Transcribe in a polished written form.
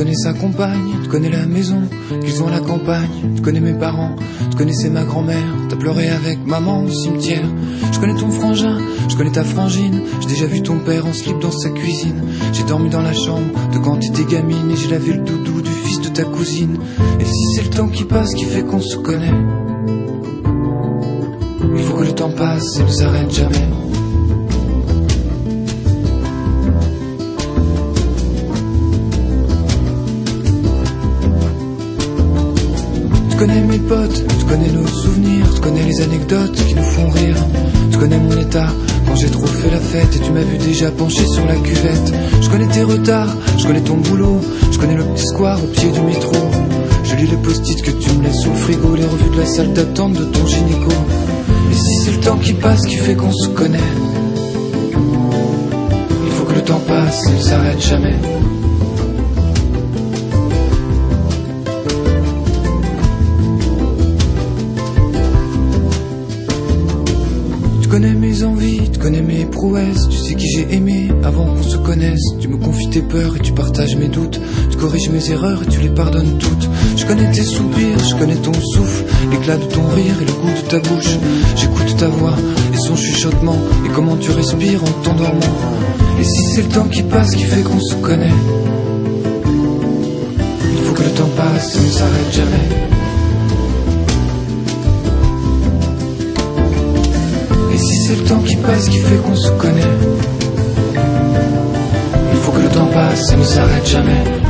connais sa compagne, tu connais la maison qu'ils ont à la campagne. Tu connais mes parents, tu connaissais ma grand-mère. T'as pleuré avec maman au cimetière. Je connais ton frangin, je connais ta frangine. J'ai déjà vu ton père en slip dans sa cuisine. J'ai dormi dans la chambre de quand t'étais gamine. Et j'ai lavé le doudou du fils de ta cousine. Et si c'est le temps qui passe qui fait qu'on se connaît, il faut que le temps passe et ne s'arrête jamais. Tu connais mes potes, tu connais nos souvenirs, tu connais les anecdotes qui nous font rire. Tu connais mon état quand j'ai trop fait la fête et tu m'as vu déjà penché sur la cuvette. Je connais tes retards, je connais ton boulot, je connais le petit square au pied du métro. Je lis les post-it que tu me laisses sous le frigo, les revues de la salle d'attente de ton gynéco. Et si c'est le temps qui passe qui fait qu'on se connaît, il faut que le temps passe et ne s'arrête jamais. Tu connais mes envies, tu connais mes prouesses. Tu sais qui j'ai aimé avant qu'on se connaisse. Tu me confies tes peurs et tu partages mes doutes. Tu corriges mes erreurs et tu les pardonnes toutes. Je connais tes soupirs, je connais ton souffle, l'éclat de ton rire et le goût de ta bouche. J'écoute ta voix et son chuchotement et comment tu respires en t'endormant. Et si c'est le temps qui passe qui fait qu'on se connaît, il faut que le temps passe et ne s'arrête jamais. C'est le temps qui passe qui fait qu'on se connaît. Il faut que le temps passe et ne s'arrête jamais.